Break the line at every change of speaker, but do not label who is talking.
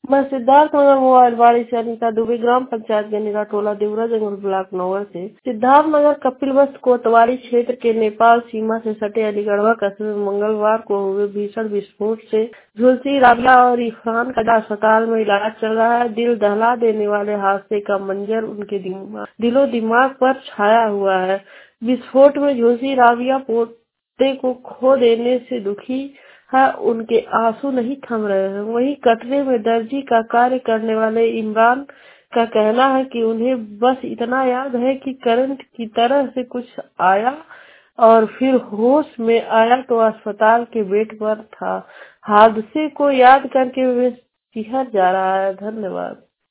मैं सिद्धार्थ नगर मोबाइल बाड़ी से अनिता दुबे, ग्राम पंचायत गनीरा टोला देवरा जंगल ब्लॉक नगर से। सिद्धार्थ नगर कपिलवस्त कोतवाली क्षेत्र के नेपाल सीमा से सटे अलीगढ़वा कस्बे में मंगलवार को हुए भीषण विस्फोट से झुलसी, राबिया और इरफान का अस्पताल में इलाज चल रहा है। दिल दहला देने वाले हादसे का मंजर उनके दिलो दिमाग पर छाया हुआ है। विस्फोट में झुलसी राबिया पोते को खो देने से दुखी है, उनके आंसू नहीं थम रहे हैं। वहीं कटरे में दर्जी का कार्य करने वाले इमरान का कहना है कि उन्हें बस इतना याद है कि करंट की तरह से कुछ आया और फिर होश में आया तो अस्पताल के बेड पर था। हादसे को याद करके वे सिहर जा रहा है। धन्यवाद।